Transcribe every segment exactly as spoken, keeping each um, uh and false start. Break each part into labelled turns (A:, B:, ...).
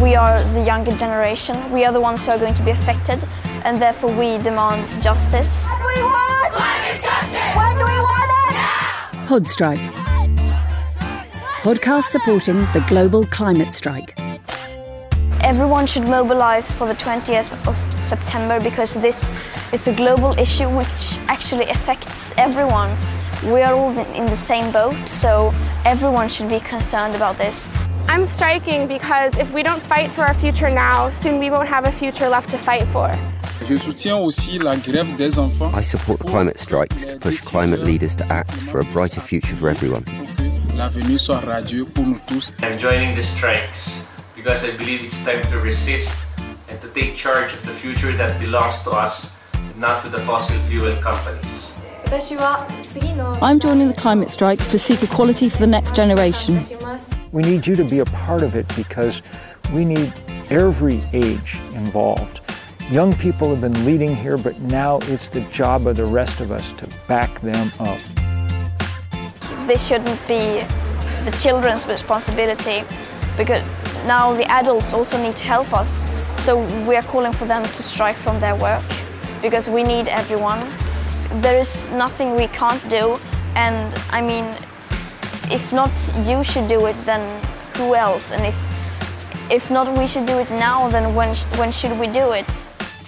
A: we are the younger generation. We are the ones who are going to be affected, and therefore we demand justice.
B: What do we want? Climate justice! When do we want it? Now!
C: Podstrike. Podcast supporting the global climate strike.
A: Everyone should mobilize for the twentieth of September because this is a global issue which actually affects everyone. We are all in the same boat, so everyone should be concerned about this.
D: I'm striking because if we don't fight for our future now, soon we won't have a future left to fight for.
E: Je soutiens aussi la grève des enfants.
F: I support the climate strikes to push climate leaders to act for a brighter future for everyone.
E: L'avenir soit radieux pour nous tous.
G: I'm joining the strikes because I believe it's time to resist and to take charge of the future that belongs to us, not to the fossil fuel companies.
H: I'm joining the climate strikes to seek equality for the next generation.
I: We need you to be a part of it because we need every age involved. Young people have been leading here, but now it's the job of the rest of us to back them up.
A: This shouldn't be the children's responsibility because now the adults also need to help us. So we are calling for them to strike from their work because we need everyone. There is nothing we can't do, and I mean, if not you should do it, then who else? And if if not we should do it now, then when when should we do it?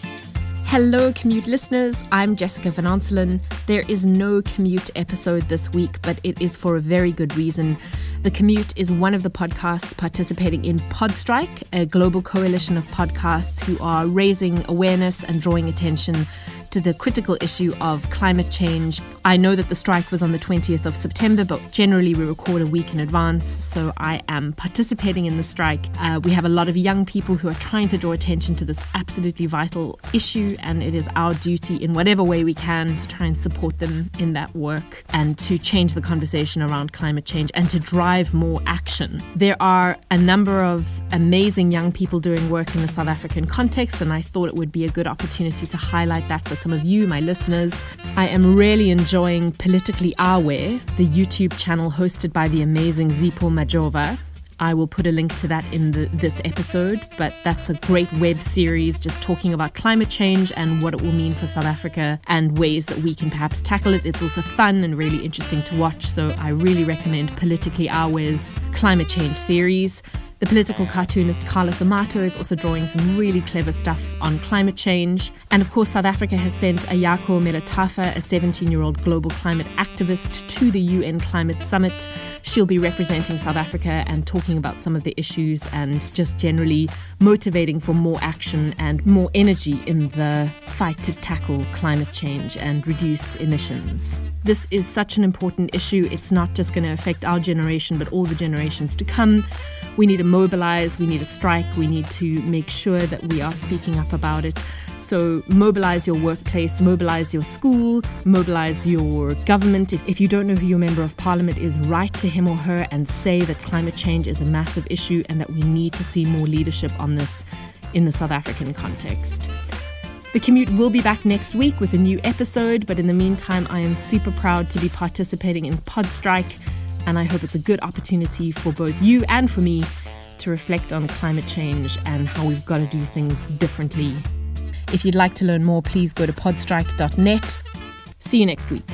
J: Hello, Commute listeners. I'm Jessica Van Onselen. There is no Commute episode this week, but it is for a very good reason. The Commute is one of the podcasts participating in Podstrike, a global coalition of podcasts who are raising awareness and drawing attention to the critical issue of climate change. I know that the strike was on the twentieth of September, but generally we record a week in advance, so I am participating in the strike. Uh, we have a lot of young people who are trying to draw attention to this absolutely vital issue, and it is our duty in whatever way we can to try and support them in that work and to change the conversation around climate change and to drive more action. There are a number of amazing young people doing work in the South African context, and I thought it would be a good opportunity to highlight that for some of you, my listeners. I am really enjoying Politically Our Way, the YouTube channel hosted by the amazing Zipho Majova. I will put a link to that in the, this episode, but that's a great web series just talking about climate change and what it will mean for South Africa and ways that we can perhaps tackle it. It's also fun and really interesting to watch, so I really recommend Politically Our Way's climate change series. The political cartoonist Carlos Amato is also drawing some really clever stuff on climate change. And of course, South Africa has sent Ayako Melatafa, a seventeen-year-old global climate activist, to the U N Climate Summit. She'll be representing South Africa and talking about some of the issues and just generally motivating for more action and more energy in the fight to tackle climate change and reduce emissions. This is such an important issue. It's not just going to affect our generation, but all the generations to come. We need to mobilize, we need to strike, we need to make sure that we are speaking up about it. So mobilize your workplace, mobilize your school, mobilize your government. If you don't know who your member of parliament is, write to him or her and say that climate change is a massive issue and that we need to see more leadership on this in the South African context. The Commute will be back next week with a new episode, but in the meantime, I am super proud to be participating in Podstrike, and I hope it's a good opportunity for both you and for me to reflect on climate change and how we've got to do things differently. If you'd like to learn more, please go to podstrike dot net. See you next week.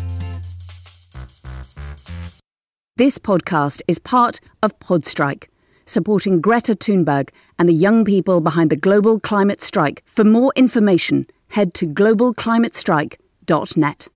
C: This podcast is part of Podstrike, supporting Greta Thunberg and the young people behind the global climate strike. For more information, head to global climate strike dot net.